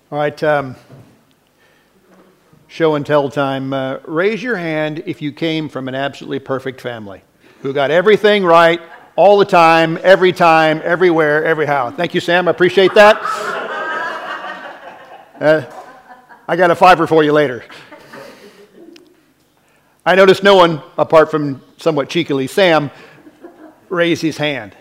All right, show and tell time. Raise your hand if you came from an absolutely perfect family who got everything right all the time, everywhere, every how. Thank you, Sam. I appreciate that. I got a $5 for you later. I noticed no one, apart from somewhat cheekily Sam, raised his hand.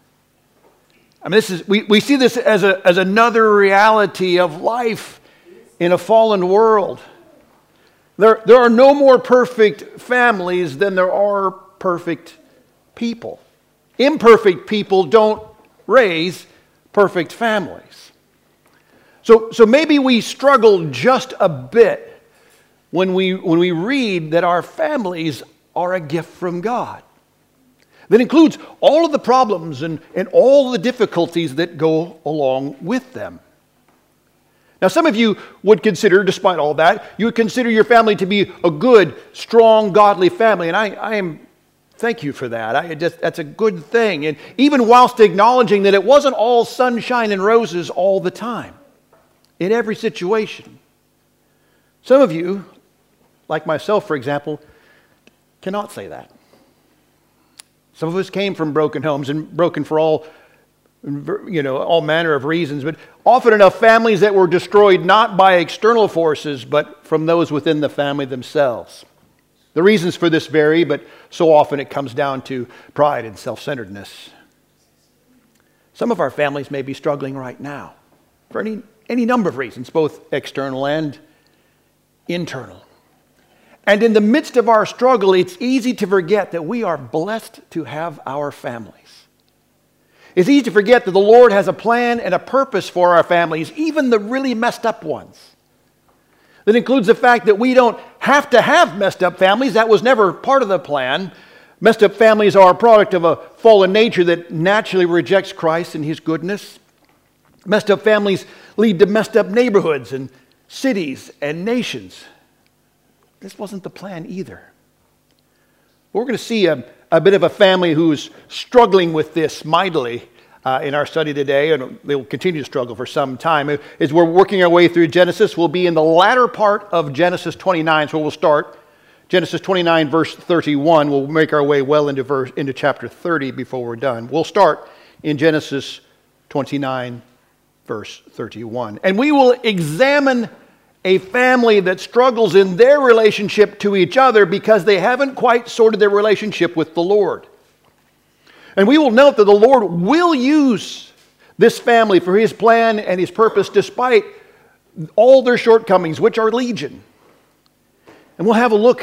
I mean, we see this as another reality of life in a fallen world. There are no more perfect families than there are perfect people. Imperfect people don't raise perfect families. So maybe we struggle just a bit when we read that our families are a gift from God. That includes all of the problems and all the difficulties that go along with them. Now, some of you would consider, despite all that, you would consider your family to be a good, strong, godly family. And I am thank you for that. That's a good thing. And even whilst acknowledging that it wasn't all sunshine and roses all the time, in every situation. Some of you, like myself, for example, cannot say that. Some of us came from broken homes and broken for all manner of reasons, but often enough families that were destroyed not by external forces, but from those within the family themselves. The reasons for this vary, but so often it comes down to pride and self-centeredness. Some of our families may be struggling right now for any number of reasons, both external and internal. And in the midst of our struggle, it's easy to forget that we are blessed to have our families. It's easy to forget that the Lord has a plan and a purpose for our families, even the really messed up ones. That includes the fact that we don't have to have messed up families. That was never part of the plan. Messed up families are a product of a fallen nature that naturally rejects Christ and His goodness. Messed up families lead to messed up neighborhoods and cities and nations. This wasn't the plan either. We're going to see a bit of a family who's struggling with this mightily in our study today, and they will continue to struggle for some time. As we're working our way through Genesis, we'll be in the latter part of Genesis 29, so we'll start Genesis 29, verse 31. We'll make our way well into chapter 30 before we're done. We'll start in Genesis 29, verse 31. And we will examine a family that struggles in their relationship to each other because they haven't quite sorted their relationship with the Lord. And we will note that the Lord will use this family for His plan and His purpose despite all their shortcomings, which are legion. And we'll have a look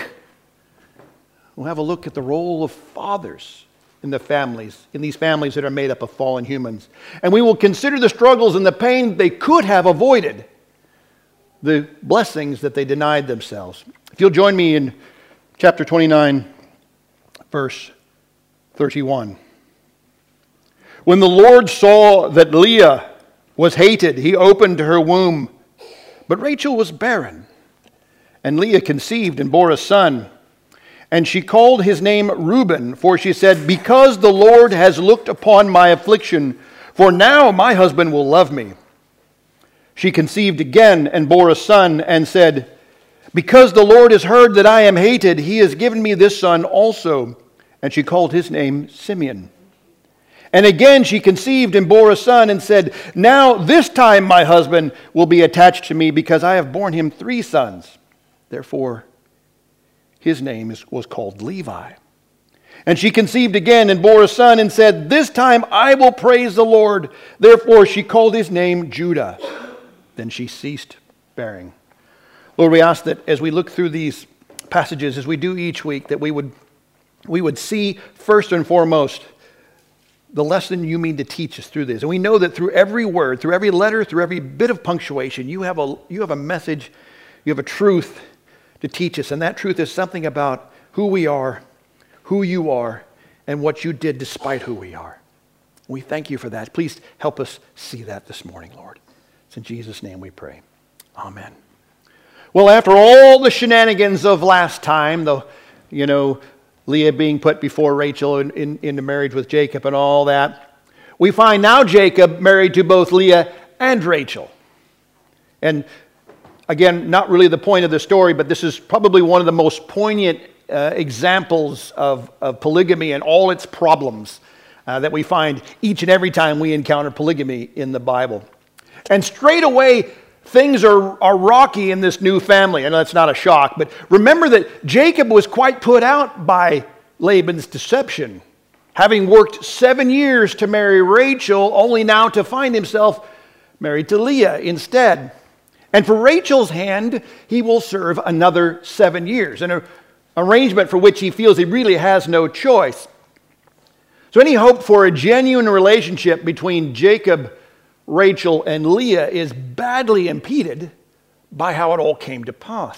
at the role of fathers in these families that are made up of fallen humans. And we will consider the struggles and the pain they could have avoided, the blessings that they denied themselves. If you'll join me in chapter 29, verse 31. When the Lord saw that Leah was hated, He opened her womb, but Rachel was barren. And Leah conceived and bore a son. And she called his name Reuben, for she said, because the Lord has looked upon my affliction, for now my husband will love me. She conceived again and bore a son and said, because the Lord has heard that I am hated, He has given me this son also. And she called his name Simeon. And again she conceived and bore a son and said, now this time my husband will be attached to me because I have borne him 3 sons. Therefore his name was called Levi. And she conceived again and bore a son and said, this time I will praise the Lord. Therefore she called his name Judah. Then she ceased bearing. Lord, we ask that as we look through these passages, as we do each week, that we would see first and foremost the lesson you mean to teach us through this. And we know that through every word, through every letter, through every bit of punctuation, you have a message, you have a truth to teach us. And that truth is something about who we are, who you are, and what you did despite who we are. We thank you for that. Please help us see that this morning, Lord. It's in Jesus' name we pray. Amen. Well, after all the shenanigans of last time, Leah being put before Rachel into marriage with Jacob and all that, we find now Jacob married to both Leah and Rachel. And again, not really the point of the story, but this is probably one of the most poignant examples of polygamy and all its problems that we find each and every time we encounter polygamy in the Bible. And straight away, things are rocky in this new family. I know that's not a shock, but remember that Jacob was quite put out by Laban's deception, having worked 7 years to marry Rachel, only now to find himself married to Leah instead. And for Rachel's hand, he will serve another 7 years, an arrangement for which he feels he really has no choice. So any hope for a genuine relationship between Jacob, Rachel, and Leah is badly impeded by how it all came to pass.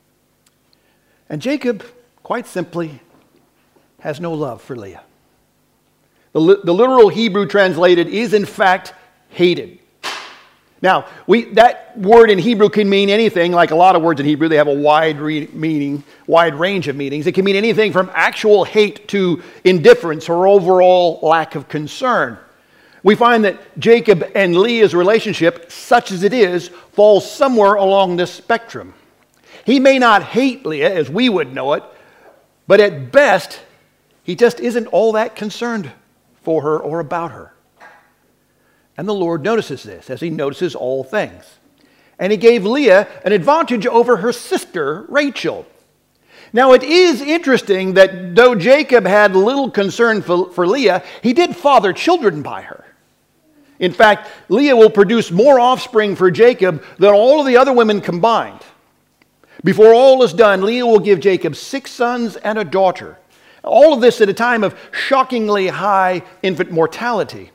And Jacob, quite simply, has no love for Leah. The literal Hebrew translated is, in fact, hated. Now, that word in Hebrew can mean anything. Like a lot of words in Hebrew, they have a wide range of meanings. It can mean anything from actual hate to indifference or overall lack of concern. We find that Jacob and Leah's relationship, such as it is, falls somewhere along this spectrum. He may not hate Leah as we would know it, but at best, he just isn't all that concerned for her or about her. And the Lord notices this, as he notices all things. And he gave Leah an advantage over her sister, Rachel. Now, it is interesting that though Jacob had little concern for Leah, he did father children by her. In fact, Leah will produce more offspring for Jacob than all of the other women combined. Before all is done, Leah will give Jacob 6 sons and a daughter. All of this at a time of shockingly high infant mortality.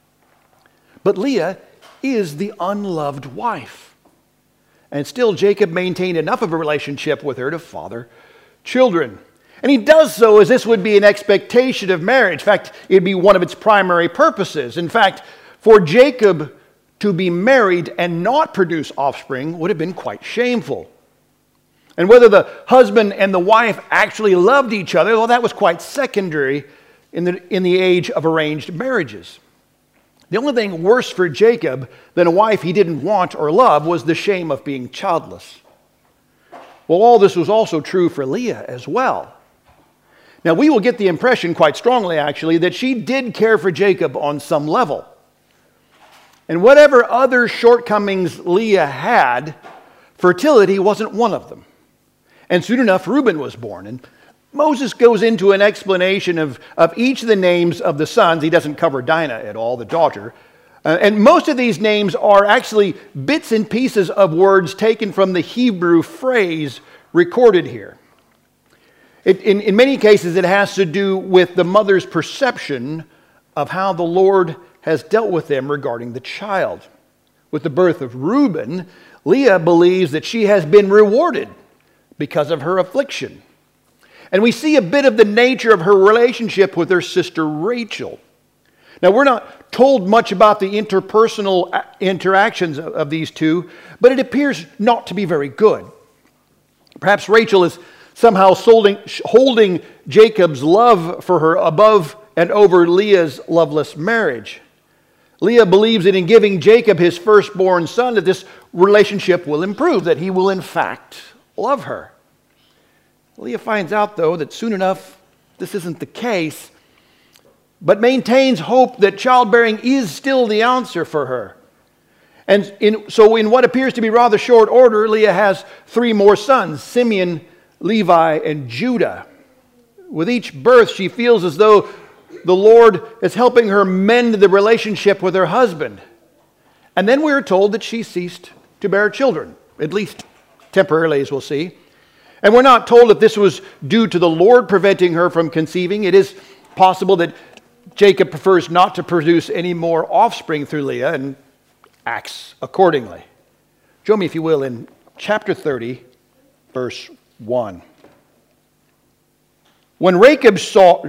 But Leah is the unloved wife. And still Jacob maintained enough of a relationship with her to father children. And he does so as this would be an expectation of marriage. In fact, it'd be one of its primary purposes. In fact, for Jacob to be married and not produce offspring would have been quite shameful. And whether the husband and the wife actually loved each other, well, that was quite secondary in the age of arranged marriages. The only thing worse for Jacob than a wife he didn't want or love was the shame of being childless. Well, all this was also true for Leah as well. Now, we will get the impression quite strongly, actually, that she did care for Jacob on some level. And whatever other shortcomings Leah had, fertility wasn't one of them. And soon enough, Reuben was born. And Moses goes into an explanation of each of the names of the sons. He doesn't cover Dinah at all, the daughter. And most of these names are actually bits and pieces of words taken from the Hebrew phrase recorded here. In many cases, it has to do with the mother's perception of how the Lord has dealt with them regarding the child. With the birth of Reuben, Leah believes that she has been rewarded because of her affliction. And we see a bit of the nature of her relationship with her sister Rachel. Now, we're not told much about the interpersonal interactions of these two, but it appears not to be very good. Perhaps Rachel is somehow holding Jacob's love for her above and over Leah's loveless marriage. Leah believes that in giving Jacob his firstborn son, that this relationship will improve, that he will in fact love her. Leah finds out, though, that soon enough this isn't the case, but maintains hope that childbearing is still the answer for her. And so in what appears to be rather short order, Leah has 3 more sons, Simeon, Levi, and Judah. With each birth, she feels as though the Lord is helping her mend the relationship with her husband. And then we are told that she ceased to bear children, at least temporarily, as we'll see. And we're not told if this was due to the Lord preventing her from conceiving. It is possible that Jacob prefers not to produce any more offspring through Leah and acts accordingly. Join me, if you will, in chapter 30, verse 1. When Rachel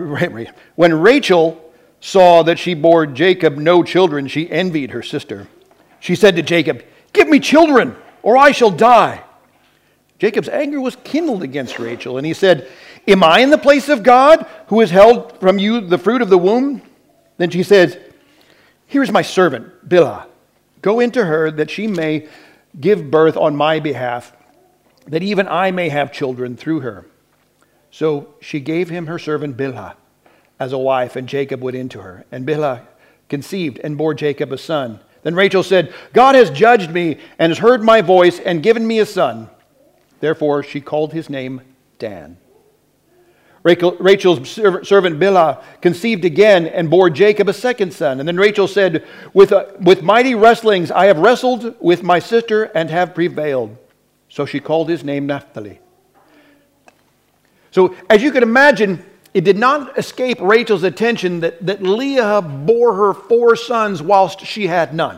saw that she bore Jacob no children, she envied her sister. She said to Jacob, "Give me children, or I shall die." Jacob's anger was kindled against Rachel, and he said, "Am I in the place of God, who has held from you the fruit of the womb?" Then she says, "Here is my servant, Bilhah. Go into her, that she may give birth on my behalf, that even I may have children through her. So she gave him her servant Bilhah as a wife, and Jacob went into her. And Bilhah conceived and bore Jacob a son. Then Rachel said, God has judged me and has heard my voice and given me a son. Therefore she called his name Dan. Rachel's servant Bilhah conceived again and bore Jacob a second son. And then Rachel said, with mighty wrestlings I have wrestled with my sister and have prevailed. So she called his name Naphtali. So as you can imagine, it did not escape Rachel's attention that Leah bore her 4 sons whilst she had none.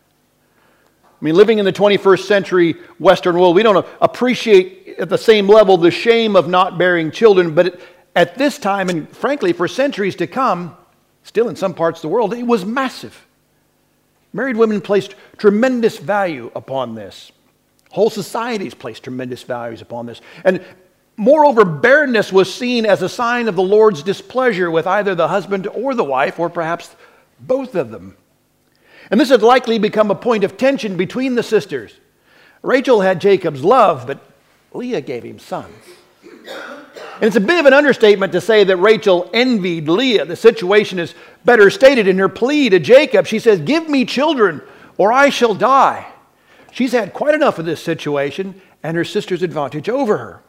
I mean, living in the 21st century Western world, we don't appreciate at the same level the shame of not bearing children, but at this time, and frankly for centuries to come, still in some parts of the world, it was massive. Married women placed tremendous value upon this. Whole societies placed tremendous values upon this. And moreover, barrenness was seen as a sign of the Lord's displeasure with either the husband or the wife, or perhaps both of them. And this had likely become a point of tension between the sisters. Rachel had Jacob's love, but Leah gave him sons. And it's a bit of an understatement to say that Rachel envied Leah. The situation is better stated in her plea to Jacob. She says, give me children or I shall die. She's had quite enough of this situation and her sister's advantage over her.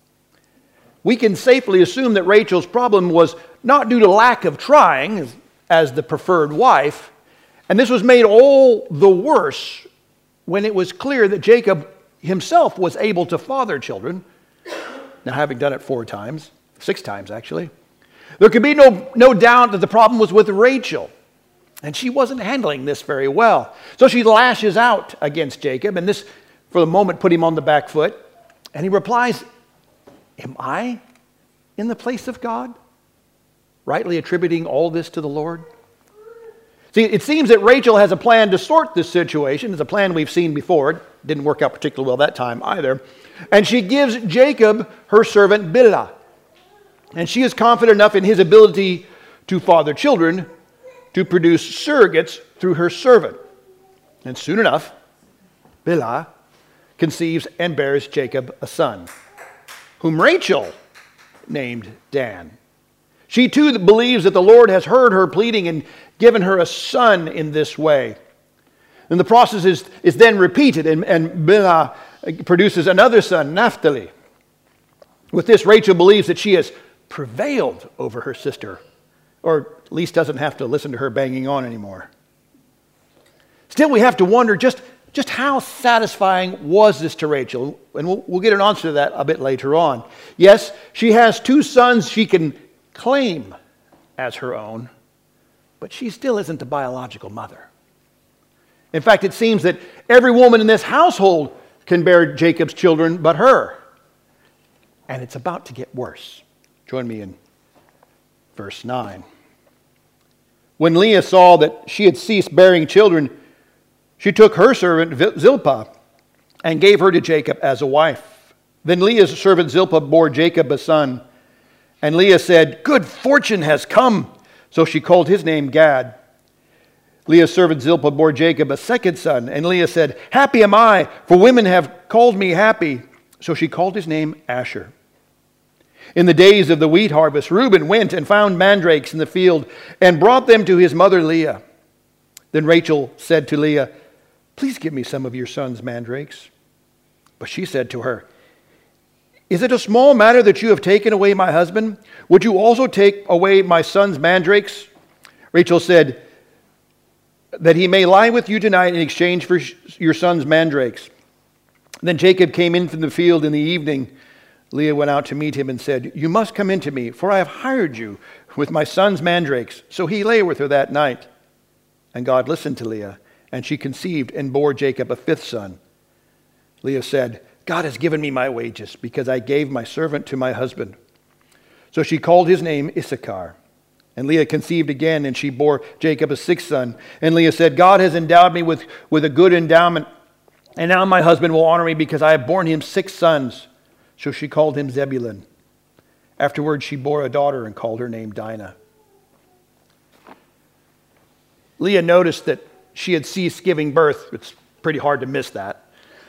We can safely assume that Rachel's problem was not due to lack of trying as the preferred wife, and this was made all the worse when it was clear that Jacob himself was able to father children, now having done it 4 times, 6 times actually. There could be no doubt that the problem was with Rachel, and she wasn't handling this very well. So she lashes out against Jacob, and this, for the moment, put him on the back foot, and he replies, am I in the place of God? Rightly attributing all this to the Lord. See, it seems that Rachel has a plan to sort this situation. It's a plan we've seen before. It didn't work out particularly well that time either. And she gives Jacob her servant Bilhah. And she is confident enough in his ability to father children to produce surrogates through her servant. And soon enough, Bilhah conceives and bears Jacob a son, whom Rachel named Dan. She too believes that the Lord has heard her pleading and given her a son in this way. And the process is then repeated, and Bilhah produces another son, Naphtali. With this, Rachel believes that she has prevailed over her sister, or at least doesn't have to listen to her banging on anymore. Still, we have to wonder just how satisfying was this to Rachel? And we'll get an answer to that a bit later on. Yes, she has 2 sons she can claim as her own, but she still isn't the biological mother. In fact, it seems that every woman in this household can bear Jacob's children but her. And it's about to get worse. Join me in verse 9. When Leah saw that she had ceased bearing children, she took her servant Zilpah and gave her to Jacob as a wife. Then Leah's servant Zilpah bore Jacob a son. And Leah said, good fortune has come. So she called his name Gad. Leah's servant Zilpah bore Jacob a second son. And Leah said, happy am I, for women have called me happy. So she called his name Asher. In the days of the wheat harvest, Reuben went and found mandrakes in the field and brought them to his mother Leah. Then Rachel said to Leah, please give me some of your son's mandrakes. But she said to her, is it a small matter that you have taken away my husband? Would you also take away my son's mandrakes? Rachel said, that he may lie with you tonight in exchange for your son's mandrakes. Then Jacob came in from the field in the evening. Leah went out to meet him and said, you must come in to me, for I have hired you with my son's mandrakes. So he lay with her that night. And God listened to Leah, and she conceived and bore Jacob a 5th son. Leah said, God has given me my wages, because I gave my servant to my husband. So she called his name Issachar. And Leah conceived again, and she bore Jacob a 6th son. And Leah said, God has endowed me with a good endowment, and now my husband will honor me, because I have borne him 6 sons. So she called him Zebulun. Afterwards she bore a daughter and called her name Dinah. Leah noticed that she had ceased giving birth. It's pretty hard to miss that.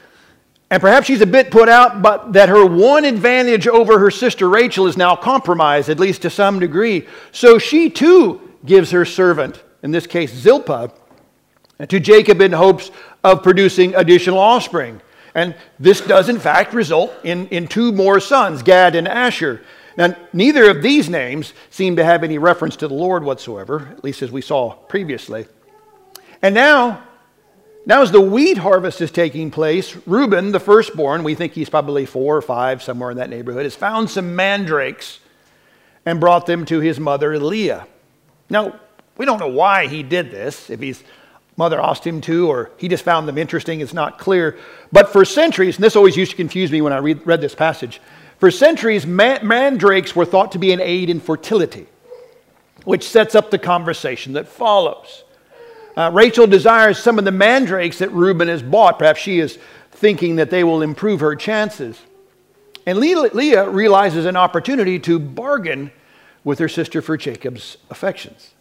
And perhaps she's a bit put out, but that her one advantage over her sister Rachel is now compromised, at least to some degree. So she too gives her servant, in this case Zilpah, to Jacob in hopes of producing additional offspring. And this does in fact result in two more sons, Gad and Asher. Now, neither of these names seem to have any reference to the Lord whatsoever, at least as we saw previously. And now as the wheat harvest is taking place, Reuben, the firstborn, we think he's probably 4 or 5, somewhere in that neighborhood, has found some mandrakes and brought them to his mother Leah. Now, we don't know why he did this, if his mother asked him to, or he just found them interesting, it's not clear. But for centuries, and this always used to confuse me when I read this passage, for centuries, mandrakes were thought to be an aid in fertility, which sets up the conversation that follows. Rachel desires some of the mandrakes that Reuben has bought. Perhaps she is thinking that they will improve her chances. And Leah realizes an opportunity to bargain with her sister for Jacob's affections.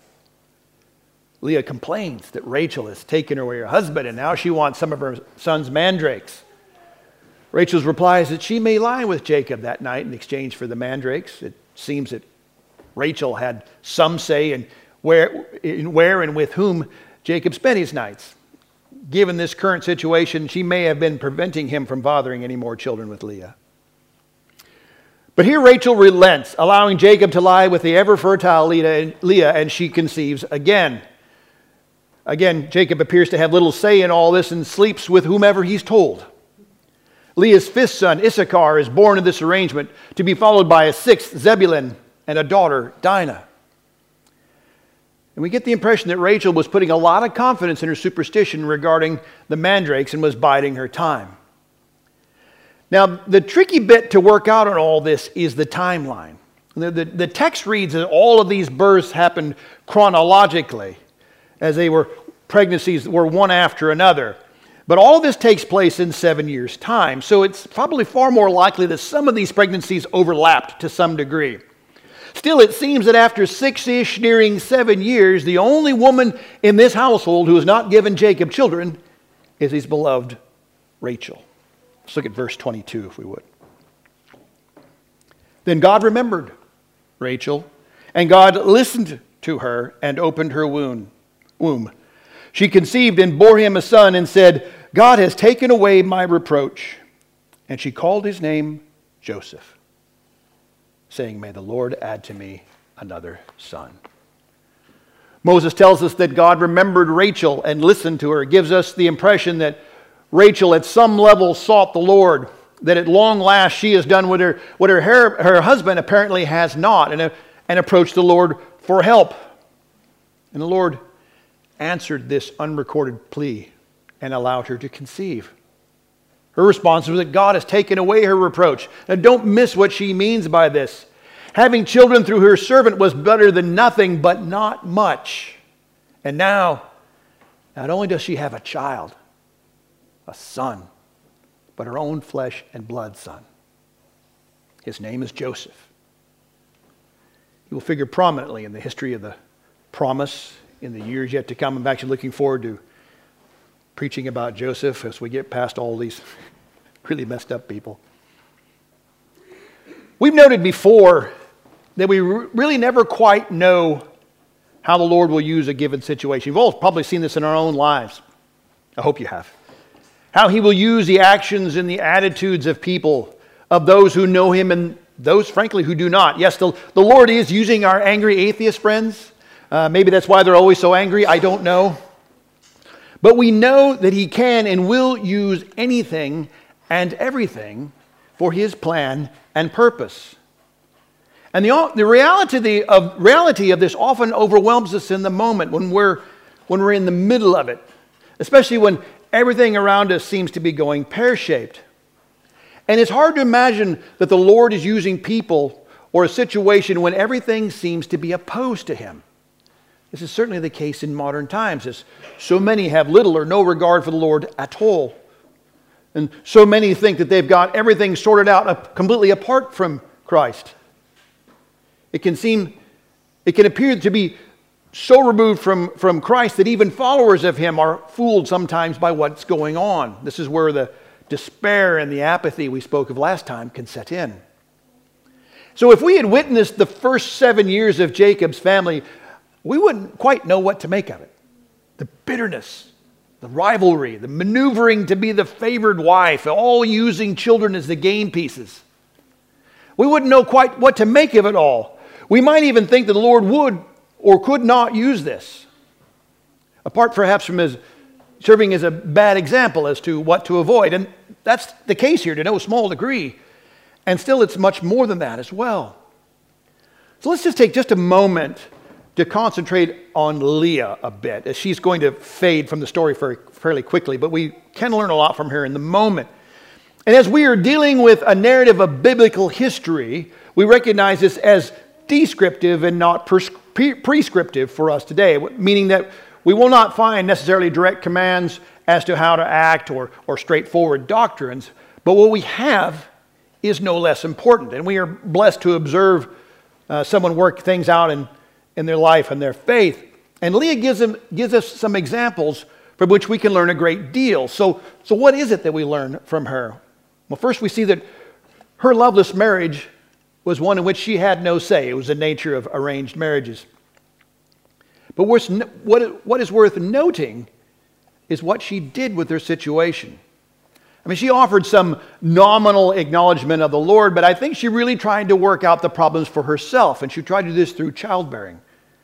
Leah complains that Rachel has taken away her husband and now she wants some of her son's mandrakes. Rachel's reply is that she may lie with Jacob that night in exchange for the mandrakes. It seems that Rachel had some say in where and with whom Jacob spent his nights. Given this current situation, she may have been preventing him from fathering any more children with Leah. But here Rachel relents, allowing Jacob to lie with the ever-fertile Leah, and she conceives again. Again, Jacob appears to have little say in all this and sleeps with whomever he's told. Leah's fifth son, Issachar, is born in this arrangement, to be followed by a sixth, Zebulun, and a daughter, Dinah. And we get the impression that Rachel was putting a lot of confidence in her superstition regarding the mandrakes and was biding her time. Now, the tricky bit to work out on all this is the timeline. The text reads that all of these births happened chronologically, as pregnancies were one after another. But all of this takes place in 7 years' time, so it's probably far more likely that some of these pregnancies overlapped to some degree. Still, it seems that after 6-ish, nearing 7 years, the only woman in this household who has not given Jacob children is his beloved Rachel. Let's look at verse 22, if we would. Then God remembered Rachel, and God listened to her and opened her womb. She conceived and bore him a son and said, God has taken away my reproach. And she called his name Joseph, saying, may the Lord add to me another son. Moses tells us that God remembered Rachel and listened to her. It gives us the impression that Rachel at some level sought the Lord, that at long last she has done what her husband apparently has not, and approached the Lord for help. And the Lord answered this unrecorded plea and allowed her to conceive. Her response was that God has taken away her reproach. Now don't miss what she means by this. Having children through her servant was better than nothing, but not much. And now, not only does she have a child, a son, but her own flesh and blood son. His name is Joseph. He will figure prominently in the history of the promise in the years yet to come. I'm actually looking forward to preaching about Joseph as we get past all these really messed up people. We've noted before that we really never quite know how the Lord will use a given situation. You've all probably seen this in our own lives. I hope you have. How he will use the actions and the attitudes of people, of those who know him and those, frankly, who do not. Yes, the Lord is using our angry atheist friends. Maybe that's why they're always so angry. I don't know. But we know that he can and will use anything and everything for his plan and purpose. And the reality of this often overwhelms us in the moment when we're in the middle of it, especially when everything around us seems to be going pear-shaped. And it's hard to imagine that the Lord is using people or a situation when everything seems to be opposed to him. This is certainly the case in modern times, as so many have little or no regard for the Lord at all. And so many think that they've got everything sorted out completely apart from Christ. It can appear to be so removed from Christ that even followers of him are fooled sometimes by what's going on. This is where the despair and the apathy we spoke of last time can set in. So if we had witnessed the first 7 years of Jacob's family, we wouldn't quite know what to make of it. The bitterness, the rivalry, the maneuvering to be the favored wife, all using children as the game pieces. We wouldn't know quite what to make of it all. We might even think that the Lord would or could not use this, apart perhaps from his serving as a bad example as to what to avoid. And that's the case here to no small degree. And still, it's much more than that as well. So let's just take just a moment to concentrate on Leah a bit, as she's going to fade from the story fairly quickly, but we can learn a lot from her in the moment. And as we are dealing with a narrative of biblical history, we recognize this as descriptive and not prescriptive for us today, meaning that we will not find necessarily direct commands as to how to act or straightforward doctrines, but what we have is no less important. And we are blessed to observe someone work things out in their life and their faith. And Leah gives us some examples from which we can learn a great deal. So what is it that we learn from her? Well, first we see that her loveless marriage was one in which she had no say. It was the nature of arranged marriages. But what is worth noting is what she did with her situation. I mean, she offered some nominal acknowledgement of the Lord, but I think she really tried to work out the problems for herself, and she tried to do this through childbearing.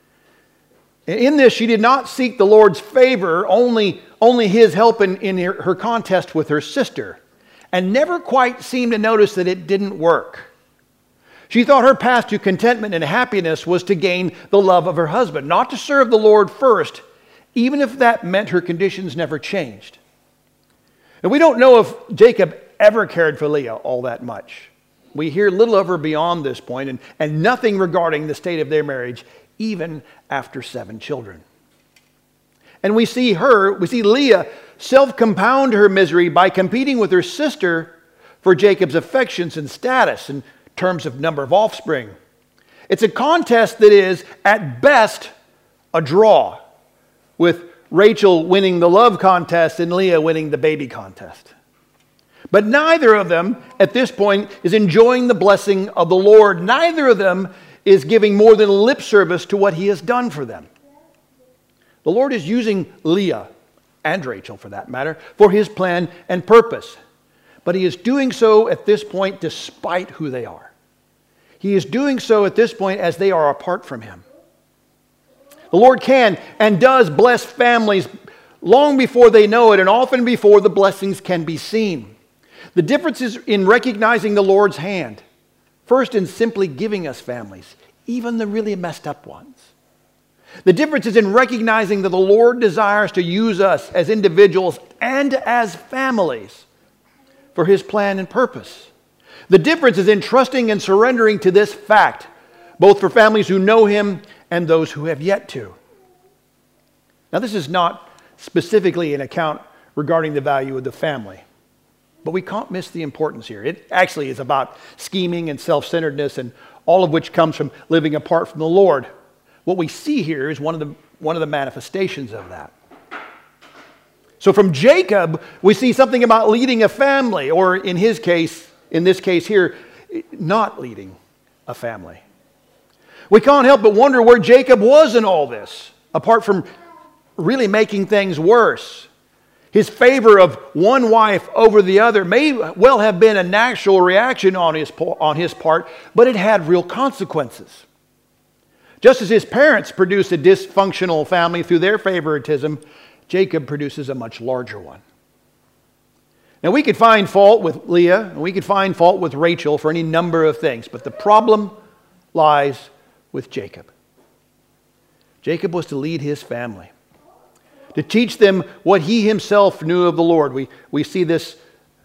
In this, she did not seek the Lord's favor, only his help in her contest with her sister, and never quite seemed to notice that it didn't work. She thought her path to contentment and happiness was to gain the love of her husband, not to serve the Lord first, even if that meant her conditions never changed. And we don't know if Jacob ever cared for Leah all that much. We hear little of her beyond this point, and nothing regarding the state of their marriage, even after 7 children. And we see Leah self-compound her misery by competing with her sister for Jacob's affections and status in terms of number of offspring. It's a contest that is, at best, a draw, with Rachel winning the love contest and Leah winning the baby contest. But neither of them, at this point, is enjoying the blessing of the Lord. Neither of them is giving more than lip service to what he has done for them. The Lord is using Leah, and Rachel for that matter, for his plan and purpose. But he is doing so at this point despite who they are. He is doing so at this point as they are apart from him. The Lord can and does bless families long before they know it, and often before the blessings can be seen. The difference is in recognizing the Lord's hand. First, in simply giving us families, even the really messed up ones. The difference is in recognizing that the Lord desires to use us as individuals and as families for his plan and purpose. The difference is in trusting and surrendering to this fact, both for families who know him and those who have yet to. Now, this is not specifically an account regarding the value of the family, but we can't miss the importance here. It actually is about scheming and self-centeredness, and all of which comes from living apart from the Lord. What we see here is one of the manifestations of that. So from Jacob, we see something about leading a family, or in this case here, not leading a family. We can't help but wonder where Jacob was in all this, apart from really making things worse. His favor of one wife over the other may well have been a natural reaction on his part, but it had real consequences. Just as his parents produced a dysfunctional family through their favoritism, Jacob produces a much larger one. Now, we could find fault with Leah, and we could find fault with Rachel for any number of things, but the problem lies with Jacob. Jacob was to lead his family, to teach them what he himself knew of the Lord. We see this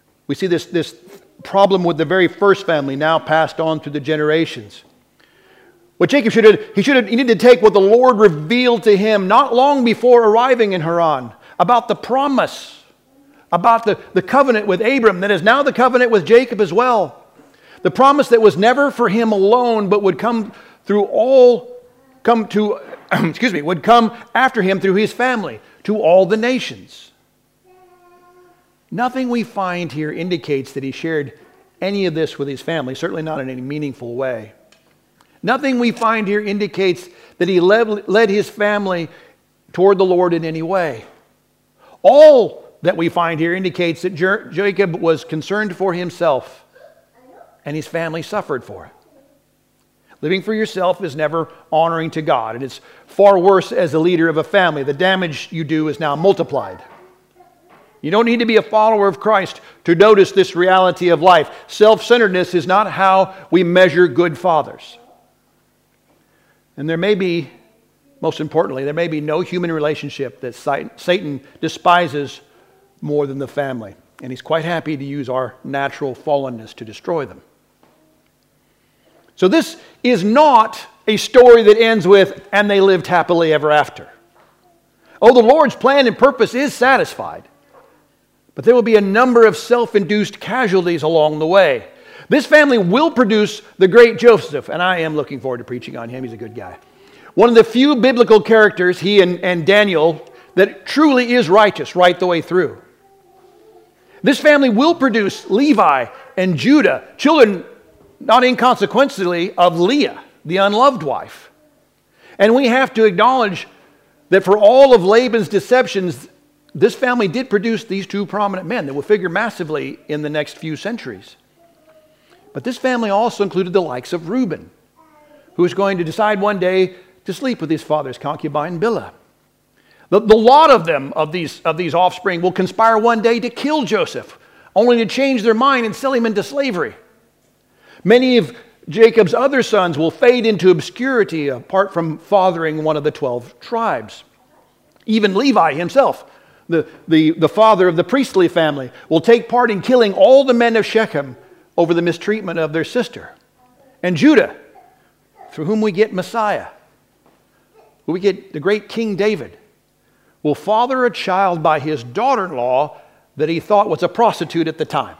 problem with the very first family now passed on through the generations. What Jacob he needed to take what the Lord revealed to him not long before arriving in Haran about the promise, about the covenant with Abram that is now the covenant with Jacob as well. The promise that was never for him alone, but would come after him through his family to all the nations. Nothing we find here indicates that he shared any of this with his family, certainly not in any meaningful way. Nothing we find here indicates that he led his family toward the Lord in any way. All that we find here indicates that Jacob was concerned for himself, and his family suffered for it. Living for yourself is never honoring to God, and it's far worse as a leader of a family. The damage you do is now multiplied. You don't need to be a follower of Christ to notice this reality of life. Self-centeredness is not how we measure good fathers. And there may be, most importantly, there may be no human relationship that Satan despises more than the family. And he's quite happy to use our natural fallenness to destroy them. So this is not a story that ends with, and they lived happily ever after. Oh, the Lord's plan and purpose is satisfied. But there will be a number of self-induced casualties along the way. This family will produce the great Joseph, and I am looking forward to preaching on him. He's a good guy. One of the few biblical characters, he and Daniel, that truly is righteous right the way through. This family will produce Levi and Judah, children not inconsequentially of Leah, the unloved wife. And we have to acknowledge that for all of Laban's deceptions, this family did produce these two prominent men that will figure massively in the next few centuries. But this family also included the likes of Reuben, who is going to decide one day to sleep with his father's concubine Bilhah. The lot of them, of these offspring, will conspire one day to kill Joseph, only to change their mind and sell him into slavery. Many of Jacob's other sons will fade into obscurity apart from fathering one of the 12 tribes. Even Levi himself, the father of the priestly family, will take part in killing all the men of Shechem over the mistreatment of their sister. And Judah, through whom we get Messiah, who we get the great King David, will father a child by his daughter-in-law that he thought was a prostitute at the time.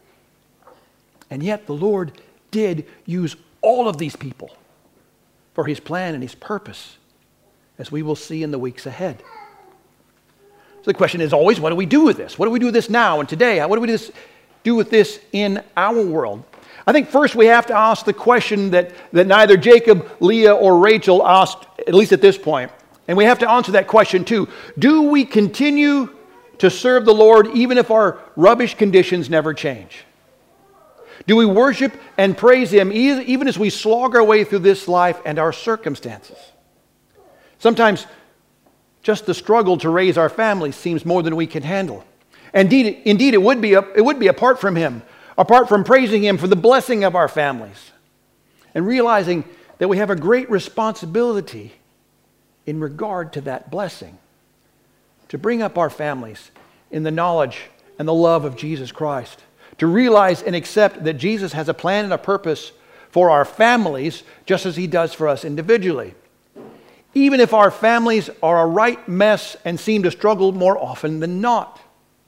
And yet the Lord did use all of these people for his plan and his purpose, as we will see in the weeks ahead. So the question is always, what do we do with this? What do we do with this now and today? What do we do with this in our world? I think first we have to ask the question that neither Jacob, Leah, or Rachel asked, at least at this point. And we have to answer that question too. Do we continue to serve the Lord even if our rubbish conditions never change? Do we worship and praise him even as we slog our way through this life and our circumstances? Sometimes just the struggle to raise our family seems more than we can handle. Indeed, it would be apart from him, apart from praising him for the blessing of our families, and realizing that we have a great responsibility in regard to that blessing, to bring up our families in the knowledge and the love of Jesus Christ, to realize and accept that Jesus has a plan and a purpose for our families just as he does for us individually. Even if our families are a right mess and seem to struggle more often than not.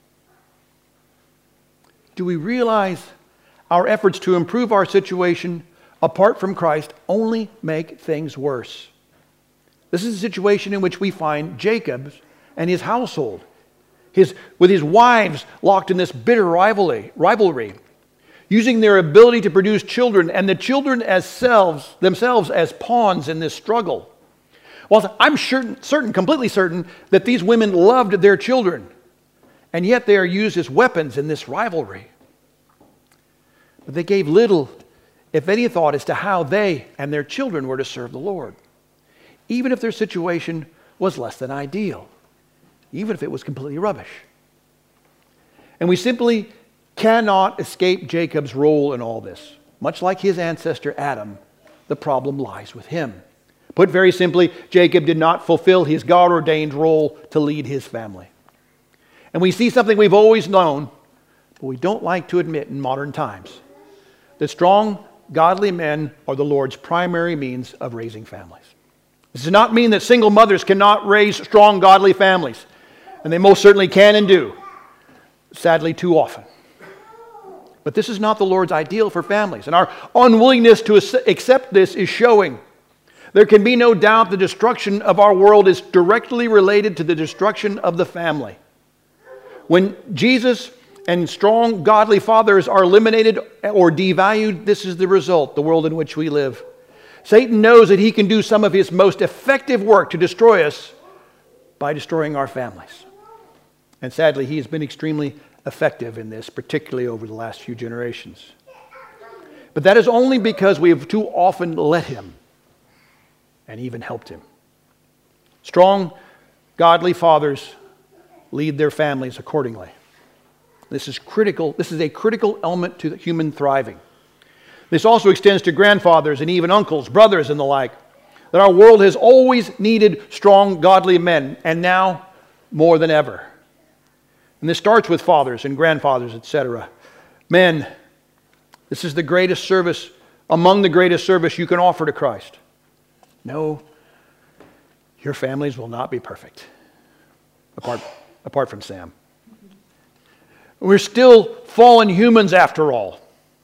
Do we realize our efforts to improve our situation apart from Christ only make things worse? This is a situation in which we find Jacob and his household, with his wives locked in this bitter rivalry, using their ability to produce children and the children themselves as pawns in this struggle. Well, I'm completely certain that these women loved their children, and yet they are used as weapons in this rivalry. But they gave little, if any, thought as to how they and their children were to serve the Lord, even if their situation was less than ideal, even if it was completely rubbish. And we simply cannot escape Jacob's role in all this. Much like his ancestor Adam, the problem lies with him. Put very simply, Jacob did not fulfill his God-ordained role to lead his family. And we see something we've always known, but we don't like to admit in modern times, that strong, godly men are the Lord's primary means of raising families. This does not mean that single mothers cannot raise strong, godly families, and they most certainly can and do, sadly too often. But this is not the Lord's ideal for families, and our unwillingness to accept this is showing. There can be no doubt the destruction of our world is directly related to the destruction of the family. When Jesus and strong, godly fathers are eliminated or devalued, this is the result, the world in which we live. Satan knows that he can do some of his most effective work to destroy us by destroying our families. And sadly, he has been extremely effective in this, particularly over the last few generations. But that is only because we have too often let him and even helped him. Strong, godly fathers lead their families accordingly. This is critical. This is a critical element to human thriving. This also extends to grandfathers and even uncles, brothers, and the like. That our world has always needed strong, godly men, and now more than ever. And this starts with fathers and grandfathers, etc. Men, this is the greatest service, among the greatest service you can offer to Christ. No, your families will not be perfect, apart from Sam. We're still fallen humans after all.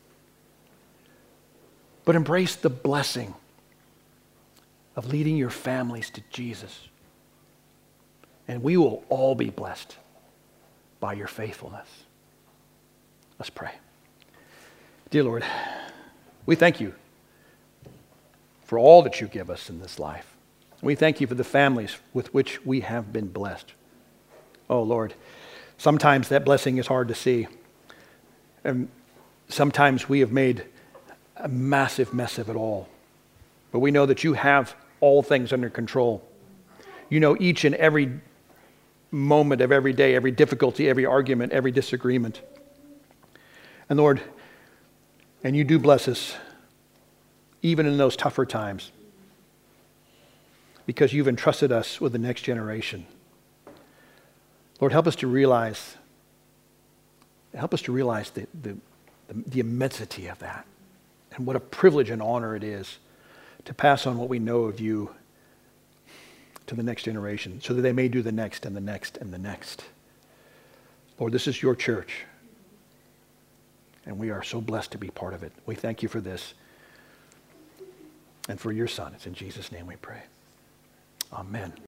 But embrace the blessing of leading your families to Jesus. And we will all be blessed by your faithfulness. Let's pray. Dear Lord, we thank you for all that you give us in this life. We thank you for the families with which we have been blessed. Oh Lord, sometimes that blessing is hard to see. And sometimes we have made a massive mess of it all. But we know that you have all things under control. You know each and every moment of every day, every difficulty, every argument, every disagreement. And Lord, and you do bless us even in those tougher times because you've entrusted us with the next generation. Lord, help us to realize the immensity of that and what a privilege and honor it is to pass on what we know of you to the next generation so that they may do the next and the next and the next. Lord, this is your church, and we are so blessed to be part of it. We thank you for this and for your Son. It's in Jesus' name we pray. Amen.